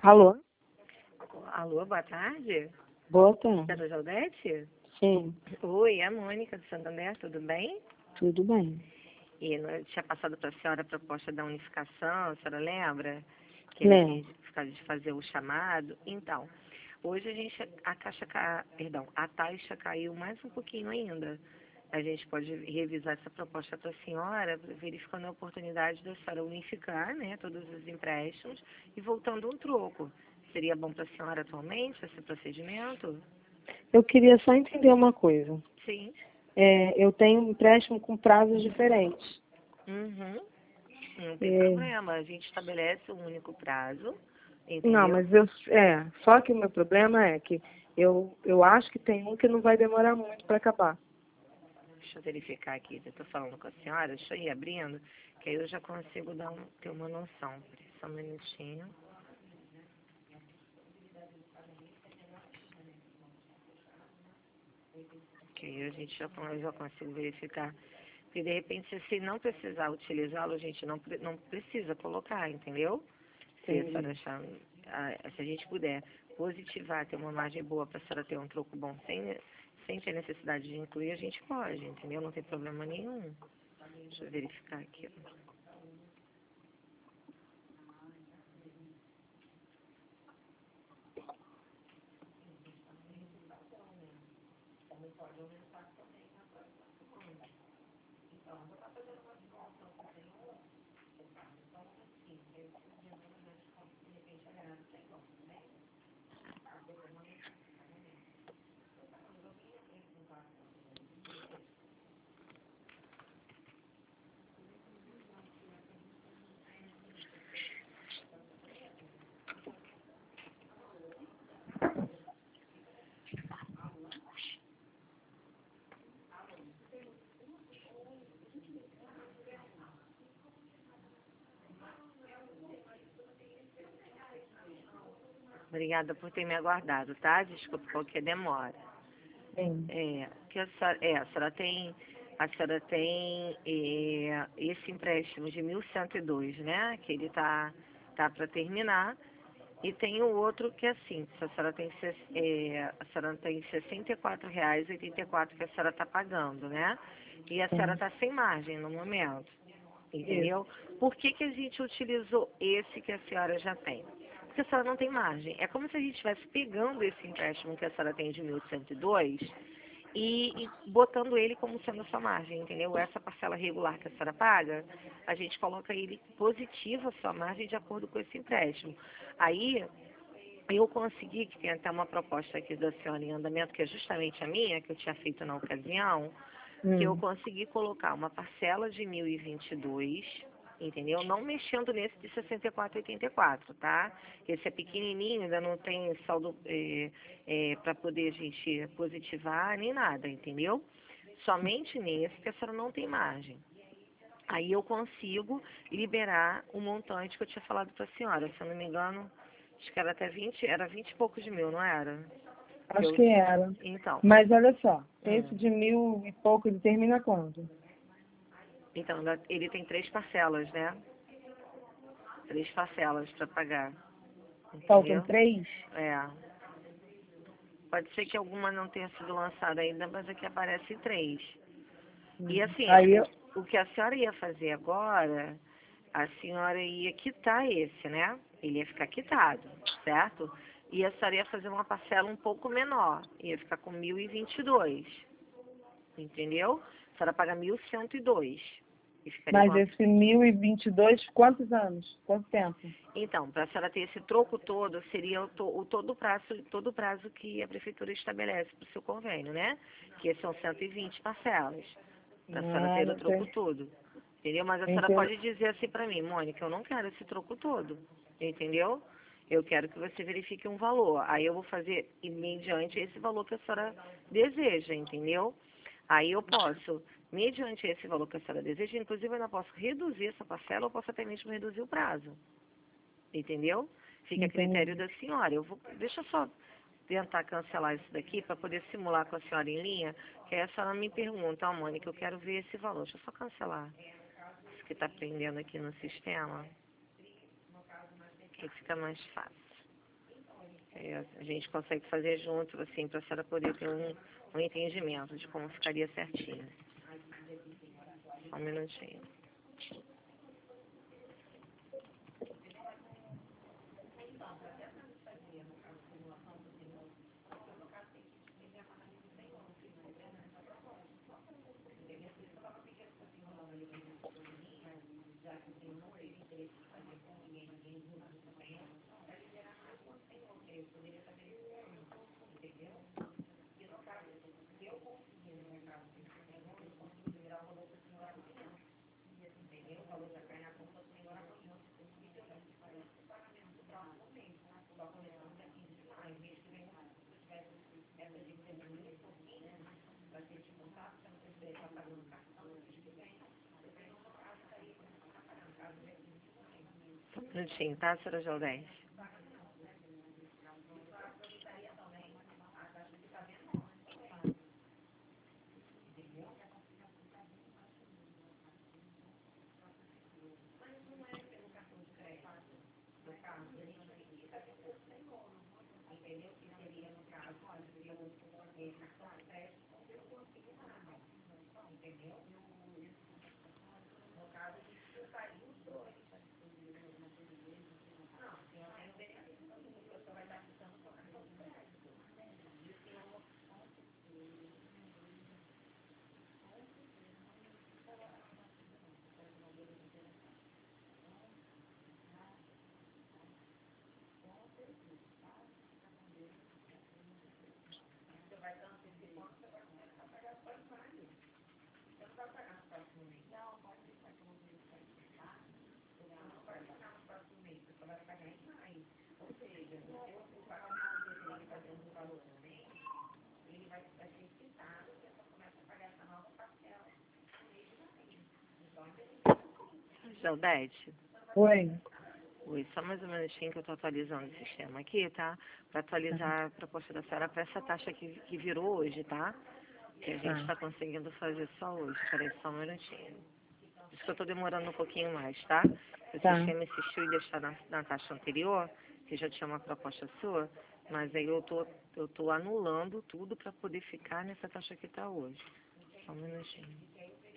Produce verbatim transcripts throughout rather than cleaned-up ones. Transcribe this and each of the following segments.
Alô? Alô, boa tarde. Boa tarde. Dona Jaldete? Sim, Oi, é a Mônica do Santander, tudo bem? tudo bem. E eu tinha passado para a senhora a proposta da unificação, a senhora lembra? Que era Lembro. de, ficar- de fazer o chamado. Então, hoje a gente, a caixa, ca- perdão, a taxa caiu mais um pouquinho ainda. A gente pode revisar essa proposta para a senhora, verificando a oportunidade da senhora unificar, né, todos os empréstimos e voltando um troco. Seria bom para a senhora atualmente esse procedimento? Eu queria só entender uma coisa. Sim. É, eu tenho um empréstimo com prazos diferentes. Uhum. Não tem É, problema. A gente estabelece um único prazo, não, entendeu? mas eu, é, só que o meu problema é que eu, eu acho que tem um que não vai demorar muito para acabar. Deixa eu verificar aqui. Eu estou falando com a senhora, deixa eu ir abrindo, que aí eu já consigo dar um, ter uma noção. Peraí, só um minutinho. Que aí a gente já, eu já consigo verificar. Porque de repente, se você não precisar utilizá-lo, a gente não, pre- não precisa colocar, entendeu? Se a senhora Entendi. achar, ah, se a gente puder positivar, ter uma margem boa para a senhora ter um troco bom sem, sem ter necessidade de incluir, a gente pode, entendeu? Não tem problema nenhum. Deixa eu verificar aqui. Obrigada por ter me aguardado, tá? Desculpa qualquer demora. Sim. É, que a senhora, é, a senhora tem, a senhora tem é, esse empréstimo de mil cento e dois, né? Que ele tá, tá para terminar. E tem o outro que é assim, se a senhora tem, ses- é, a senhora tem sessenta e quatro reais e oitenta e quatro que a senhora está pagando, né? E a senhora Sim. está sem margem no momento, Isso. entendeu? Por que, que a gente utilizou esse que a senhora já tem? Porque a senhora não tem margem. É como se a gente estivesse pegando esse empréstimo que a senhora tem de mil cento e dois e, e botando ele como sendo a sua margem, entendeu? Essa parcela regular que a senhora paga, a gente coloca ele positivo a sua margem de acordo com esse empréstimo. Aí eu consegui, que tem até uma proposta aqui da senhora em andamento, que é justamente a minha, que eu tinha feito na ocasião, que eu Hum. consegui colocar uma parcela de mil e vinte e dois, entendeu? Não mexendo nesse de sessenta e quatro e oitenta e quatro, tá? Esse é pequenininho, ainda não tem saldo é, é, para poder a gente positivar nem nada, entendeu? Somente nesse que a senhora não tem margem. Aí eu consigo liberar o montante que eu tinha falado para a senhora. Se eu não me engano, acho que era até vinte, era vinte e poucos de mil, não era? Que Acho eu, que era. então, Mas olha só, esse hum, de mil e pouco ele termina quando? então ele tem três parcelas, né? Três parcelas para pagar, Faltam entendeu? três? É. Pode ser que alguma não tenha sido lançada ainda, mas aqui aparece três. E Hum. assim, Aí eu. o, o que a senhora ia fazer agora, a senhora ia quitar esse, né? Ele ia ficar quitado, certo? E a senhora ia fazer uma parcela um pouco menor, ia ficar com mil e vinte e dois, entendeu? A senhora paga mil cento e dois e ficaria com Mas a... esse mil e vinte e dois, quantos anos? Quanto tempo? Então, para a senhora ter esse troco todo, seria o, to, o todo o prazo, todo o prazo que a prefeitura estabelece para o seu convênio, né? Que são cento e vinte parcelas, para a senhora Ah, ter o não troco tem. todo. Entendeu? Mas a senhora Entendo. pode dizer assim para mim, Mônica, eu não quero esse troco todo. Entendeu? Eu quero que você verifique um valor. Aí eu vou fazer e mediante esse valor que a senhora deseja, entendeu? Aí eu posso, mediante esse valor que a senhora deseja, inclusive eu ainda posso reduzir essa parcela ou posso até mesmo reduzir o prazo. Entendeu? Fica a critério Entendi. da senhora. Eu vou, deixa eu só tentar cancelar isso daqui para poder simular com a senhora em linha, que aí a senhora me pergunta, ó, Mônica, eu quero ver esse valor. Deixa eu só cancelar. Isso que está prendendo aqui no sistema, que fica mais fácil. É, a gente consegue fazer junto, assim, para a senhora poder ter um, um entendimento de como ficaria certinho. Só um minutinho. Só um minutinho, tá, senhora Jaldez? Jaldete? Oi. Oi, só mais um minutinho que eu estou atualizando o sistema aqui, tá? Para atualizar a proposta da senhora para essa taxa que, que virou hoje, tá? Que a gente está conseguindo fazer só hoje. Peraí, só um minutinho. Por isso que eu estou demorando um pouquinho mais, tá? O Tá. sistema insistiu em deixar na, na taxa anterior, que já tinha uma proposta sua, mas aí eu tô, eu tô anulando tudo para poder ficar nessa taxa que está hoje. Só um minutinho.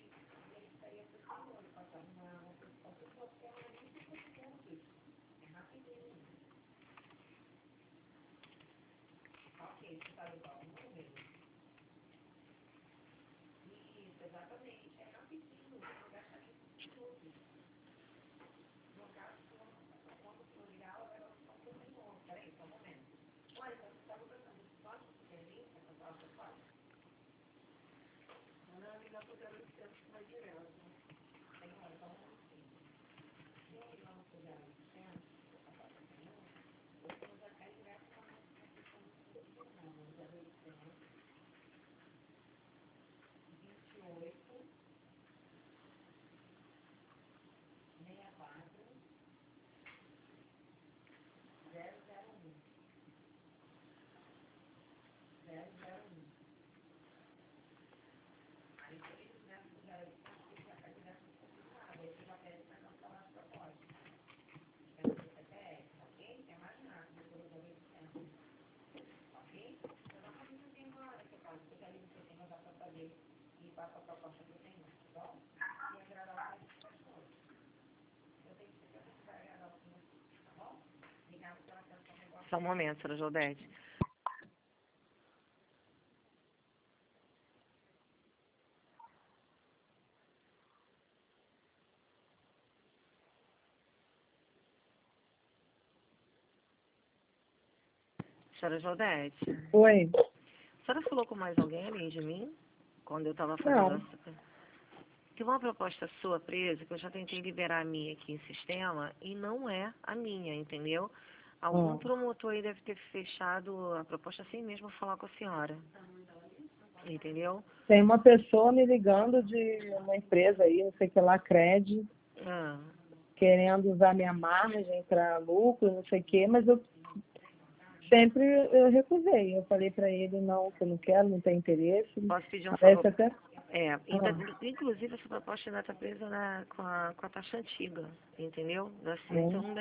Só um momento, senhora Jaldete. Senhora Jaldete? Oi. A senhora falou com mais alguém além de mim? Quando eu estava fazendo Não. essa... Tem uma proposta sua presa, que eu já tentei liberar a minha aqui em sistema, e não é a minha, entendeu? Algum Hum. promotor aí deve ter fechado a proposta sem mesmo falar com a senhora. Entendeu? Tem uma pessoa me ligando de uma empresa aí, não sei o que lá, Cred, Ah, querendo usar minha margem para lucro, não sei o que, mas eu sempre eu recusei. Eu falei para ele, não, que eu não quero, não tenho interesse. posso pedir um favor? Parece até... É, ainda, Ah, inclusive essa proposta ainda está presa na, com, a, com a taxa antiga, entendeu? Da sim. então, daí,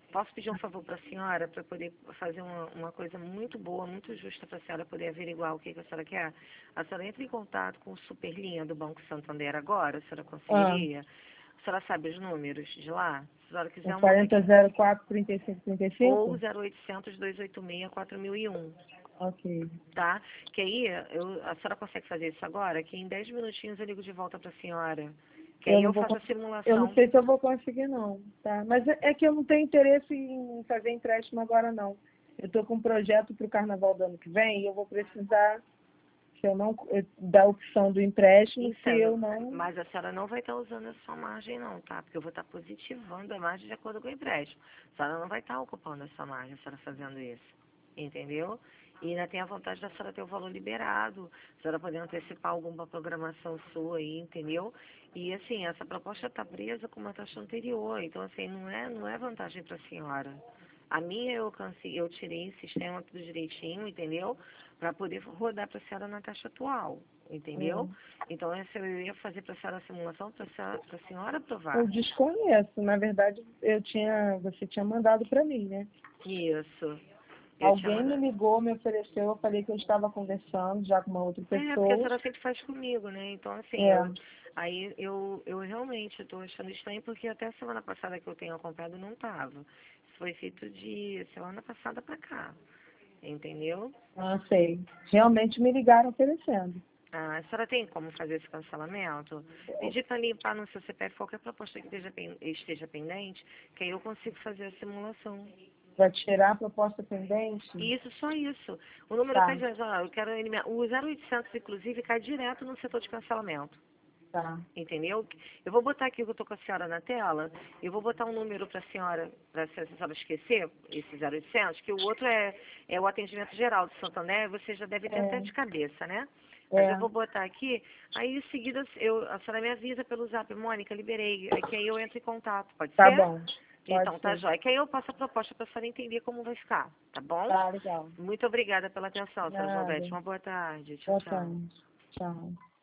Posso pedir um favor para a senhora, para poder fazer uma, uma coisa muito boa, muito justa para a senhora poder averiguar o que, que a senhora quer? A senhora entra em contato com o Superlinha do Banco Santander agora, a senhora Ah, conseguiria? A senhora sabe os números de lá? Se a senhora é quiser, uma quarenta zero quatro trinta e cinco trinta e ou cinco? zero oitocentos, duzentos e oitenta e seis, quatro mil e um, Ok. tá? Que aí, eu, a senhora consegue fazer isso agora? Que em dez minutinhos eu ligo de volta para a senhora. Que Eu aí não eu vou faço a conseguir. Eu não simulação. sei se eu vou conseguir, não, tá? Mas é é que eu não tenho interesse em fazer empréstimo agora, não. Eu estou com um projeto para o carnaval do ano que vem e eu vou precisar, se eu não, eh, da opção do empréstimo, se eu Então, não. mas a senhora não vai estar usando a sua margem não, tá? Porque eu vou estar positivando a margem de acordo com o empréstimo. A senhora não vai estar ocupando a sua margem, a senhora fazendo isso. Entendeu? E ainda tem a vantagem da senhora ter o valor liberado, a senhora poder antecipar alguma programação sua aí, entendeu? E assim, essa proposta está presa com uma taxa anterior, então assim, não é, não é vantagem para a senhora. A minha eu cansei, eu tirei o sistema tudo direitinho, entendeu? Para poder rodar para a senhora na taxa atual, entendeu? Hum, Então essa eu ia fazer para a senhora a simulação para a senhora eu aprovar. desconheço. Na verdade, eu tinha, você tinha mandado para mim, né? Isso. Eu tinha Alguém me mandado. ligou, me ofereceu, eu falei que eu estava conversando já com uma outra É, porque a pessoa. senhora sempre faz comigo, né? Então, assim, É, eu, aí eu, eu realmente estou achando estranho porque até a semana passada que eu tenho acompanhado não estava. Isso foi feito de semana passada para cá, entendeu? não sei. Realmente me ligaram oferecendo. Ah, a senhora tem como fazer esse cancelamento? Pedir para limpar no seu C P F qualquer proposta que esteja, pen- esteja pendente, que aí eu consigo fazer a simulação. Para tirar a proposta pendente? Isso, só isso. O número Tá, cai direto, ó, eu quero eliminar. O zero oitocentos, inclusive, cai direto no setor de cancelamento. tá. Entendeu? Eu vou botar aqui o que eu estou com a senhora na tela, eu vou botar um número para a senhora, para se a senhora esquecer, esse zero oitocentos, que o outro é, é o atendimento geral do Santander, você já deve ter até É, de cabeça, né? Mas eu é, vou botar aqui, aí em seguida eu, a senhora me avisa pelo zap, Mônica, liberei, aí que aí eu entro em contato, pode tá ser? bom. Pode Então, tá ser. jóia. Que aí eu passo a proposta para a senhora entender como vai ficar, tá bom? Tá, legal. Muito obrigada pela atenção, senhora João Nada. Bete. Uma boa tarde. Tchau, Boa tchau. tarde. Tchau.